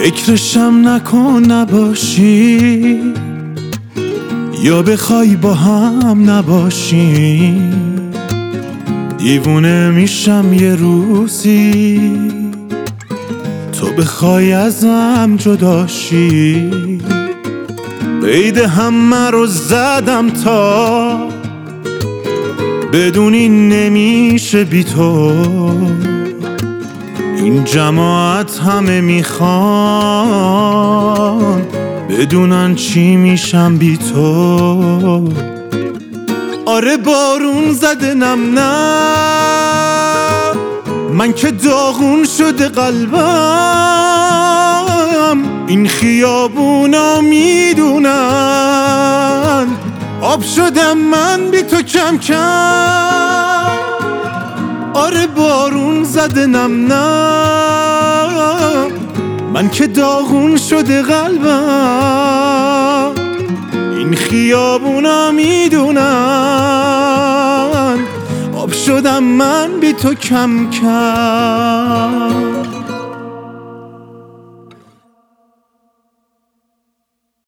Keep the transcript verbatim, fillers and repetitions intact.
فکرشم نکن نباشی، یا بخوای با هم نباشی. دیوونه میشم یه روزی تو بخوای ازم جداشی. قید همه رو زدم تا بدونی نمیشه بی تو. این جماعت همه میخوان بدونن چی میشم بی تو. آره بارون زده نم نم، من که داغون شده قلبم. این خیابونا میدونن آب شدم من بی تو کم کم. آره بارون زده نم نم، من که داغون شده قلبم. این خیابونا میدونن آب شدم من بی تو کم کم.